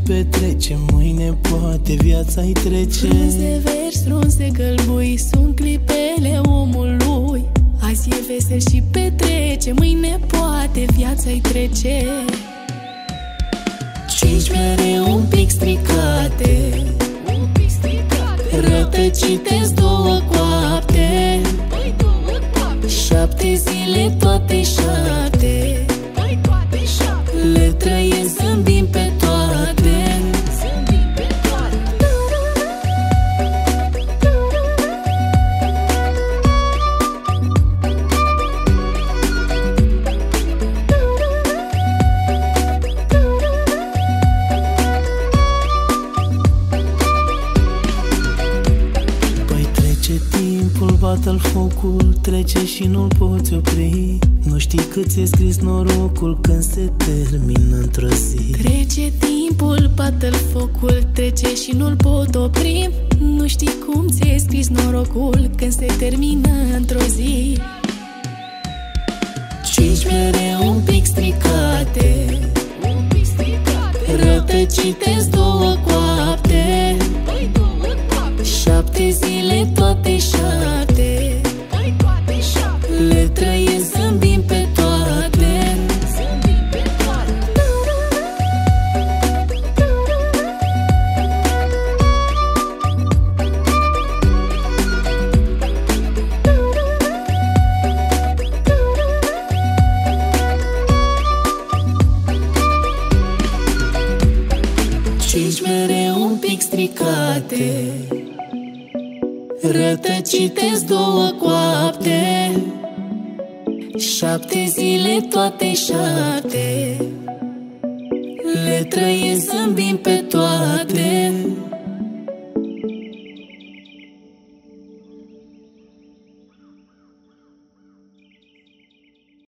petrece, mâine poate viața-i trece. Frunze verzi, frunze gălbui, sunt clipele omului. Azi e vesel și petrece, mâine poate viața-i trece. Cinci mere un pic stricate, rătăcite-s două coapte, 7 zile toate 7, le trăiesc zâmbind pe toate. Bată-l focul, trece și nu-l poți opri. Nu știi cât ți-e scris norocul când se termină într-o zi. Trece timpul, bată-l focul, trece și nu-l pot opri. Nu știi cum ți-e scris norocul când se termină într-o zi. Cinci mere un pic stricate, rătăcite-s două coapte, 7 zile toate 7, le trăiesc zâmbind pe toate. Cinci mere un pic stricate, rătăcite-s două coapte, 7 zile toate 7, le trăiesc zâmbind pe toate.